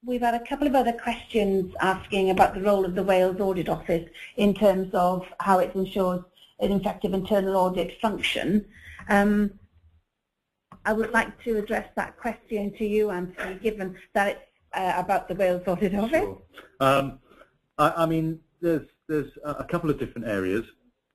we've had a couple of other questions asking about the role of the Wales Audit Office in terms of how it ensures an effective internal audit function. I would like to address that question to you, Anthony, given that it's about the Wales Audit Office. Sure. I mean, there's a couple of different areas.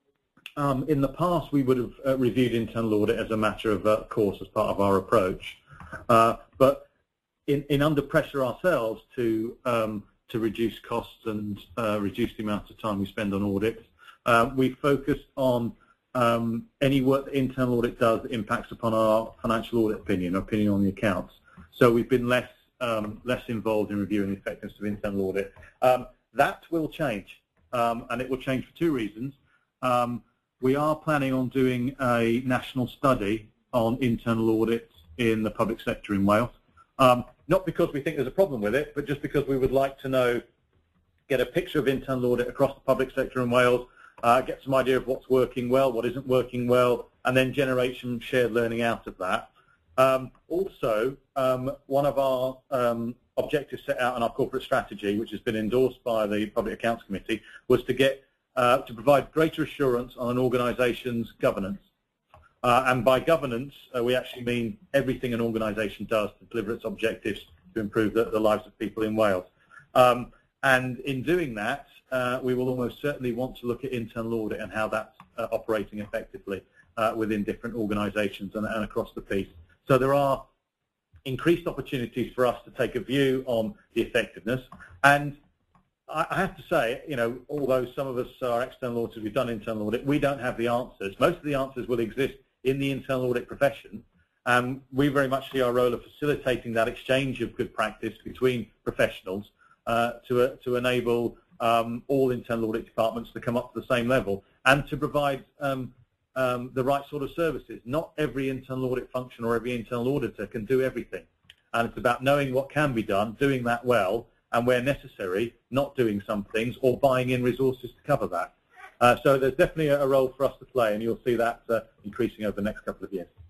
In the past, we would have reviewed internal audit as a matter of course as part of our approach, but in under pressure ourselves to reduce costs and reduce the amount of time we spend on audits, we focused on any work that internal audit does that impacts upon our financial audit opinion on the accounts. So we've been less involved in reviewing the effectiveness of internal audit. That will change, and it will change for two reasons. We are planning on doing a national study on internal audits in the public sector in Wales. Not because we think there's a problem with it, but just because we would like to get a picture of internal audit across the public sector in Wales, get some idea of what's working well, what isn't working well, and then generate some shared learning out of that. Also, one of our objectives set out in our corporate strategy, which has been endorsed by the Public Accounts Committee, was to provide greater assurance on an organisation's governance. And by governance, we actually mean everything an organisation does to deliver its objectives to improve the lives of people in Wales. And in doing that, we will almost certainly want to look at internal audit and how that's operating effectively within different organisations and across the piece. So there are increased opportunities for us to take a view on the effectiveness. And I have to say, although some of us are external auditors, we've done internal audit, we don't have the answers. Most of the answers will exist in the internal audit profession. We very much see our role of facilitating that exchange of good practice between professionals to enable all internal audit departments to come up to the same level and to provide the right sort of services. Not every internal audit function or every internal auditor can do everything. And it's about knowing what can be done, doing that well, and where necessary, not doing some things or buying in resources to cover that. So there's definitely a role for us to play, and you'll see that increasing over the next couple of years.